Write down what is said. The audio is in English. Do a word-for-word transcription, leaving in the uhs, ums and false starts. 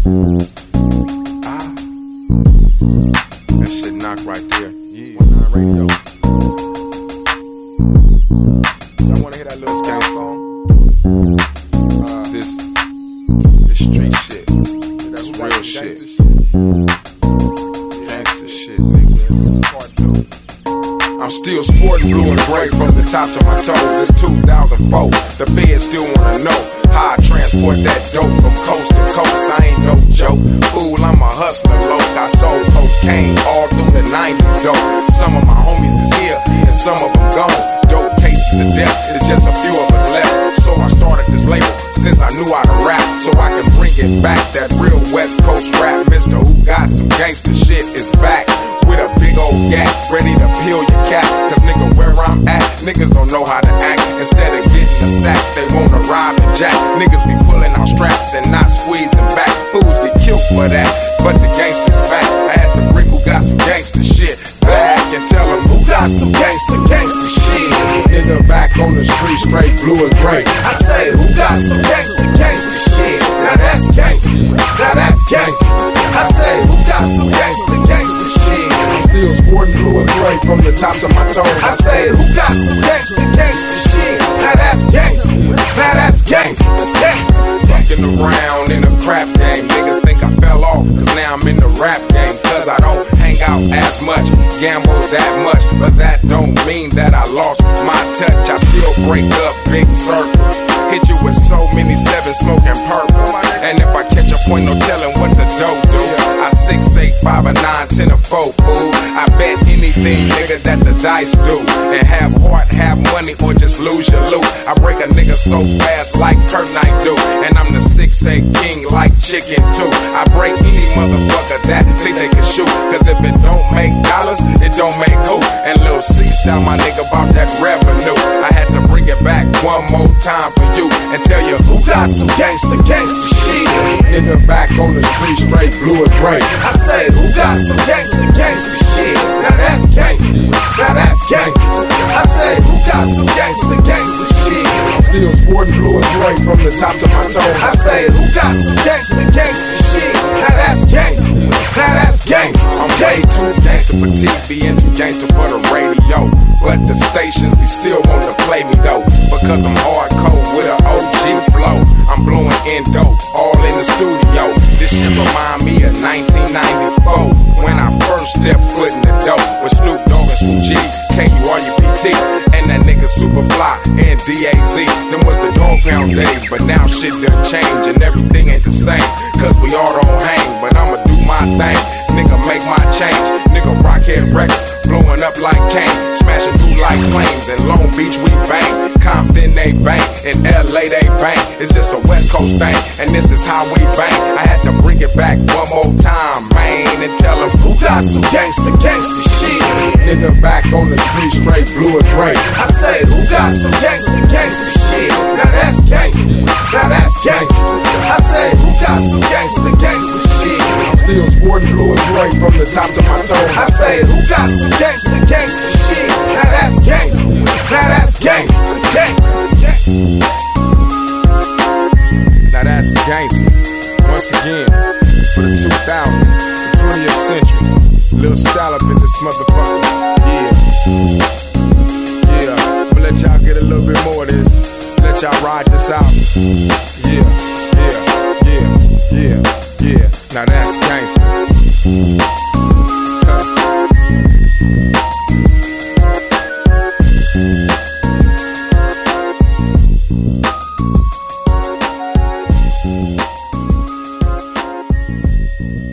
Ah, that shit knock right there. Yeah, one nine radio. Y'all wanna hear that little skank song? Uh, this, this street shit. That's real shit. Gangsta shit, nigga. I'm still sporting blue and gray from the top to my toes. It's two thousand four. The feds still wanna know how I transport that dope from coast to coast. I ain't no joke. Fool, I'm a hustler, loc. I sold cocaine all through the nineties, though. Some of my homies is here and some of them gone. Dope cases of death, it's just a few of us left. So I started this label since I knew how to rap, so I can bring it back. That real West Coast rap, Mister Who Got Some Gangsta Shit is back with a big old gap, ready to peel your cap. Cause nigga, where I'm at, niggas don't know how to act. Instead of getting a sack, they wanna rob and jack. Niggas be pulling out straps and not squeezing back. Fools get killed for that, but the gangsters back. I had to bring Who Got Some Gangsta Shit back and tell them who got some gangsta, gangsta shit. Nigga back on the street, straight blue and gray. I say, who got some gangsta, gangsta shit? Now that's gangsta, now that's gangsta. I say, who got some gangsta, gangsta shit? I'm still sporting blue and gray from the top to my toes. I say, who got some gangsta, gangsta shit? Now that's gangsta, now that's gangsta, gangsta. Fucking around in a crap game. Niggas think I fell off, cause now I'm in the rap game. Cause I don't hang out as much, gamble that much, but that don't mean that I lost my touch. I still break up big circles, hit you with so many sevens smoking purple. And if I catch a point, no telling what the dope do. I six, eight, five, a nine, ten, or four, fool. I bet anything, nigga, that the dice do. And have heart, have money, or just lose your loot. I break a nigga so fast like Kurt Knight do. And I'm the six eight king like Chicken too. I break any motherfucker that think they can shoot. Cause if it don't make dollars, it don't make who. And Lil C style my nigga about that revenue. I had to bring it back one more time for you and tell you who got some gangsta, gangsta shit. Nigga back on the street, straight blue and gray. I say, who got some gangsta, gangsta shit? Now that's gangsta, now that's gangsta. I say, who got some gangsta, gangsta shit? I'm still sporting blue and gray from the top to my toes. I say, who got some gangsta, gangsta shit? Now that's gangsta, now that's gangsta. I'm way too gangsta for T V and too gangsta for the radio. But the stations, we still want to play me though, because I'm hardcore with an O G flow. I'm blowing in dope, all in the studio. This shit remind me of nineteen ninety-four, when I first stepped foot in the dope with Snoop Dogg and Swoop G, K U R U P T, and that nigga Superfly and D A Z. Them was the dog pound days, but now shit done change and everything ain't the same. Cause we all don't hang, but I'ma do my thing. Nigga make my change, nigga Rockhead Records, blowing up like Kane, smashing through like planes. In Long Beach we bang, Compton they bang, in L A they bang. It's just a West Coast thing, and this is how we bang. I had to bring it back one more time, man, and tell them who got some gangsta, gangsta shit. Nigga back on the street, straight blue and gray. I say, who got some gangsta, gangsta shit? Now that's gangsta, now that's gangsta. I say, who got some gangsta, gangsta shit? I'm still sporting blue and gray from the top to my toes. I say, who got some gangsta, gangsta shit? Now that's gangsta, now that's gangsta, gangsta, gangsta. Now that's gangsta. Once again, for the two thousand, the twentieth century. Lil style up in this motherfucker. Yeah. Yeah. But let y'all get a little bit more of this. Let y'all ride this out. Yeah. Yeah. Yeah. Yeah. Yeah. Now that's gangsta. Huh.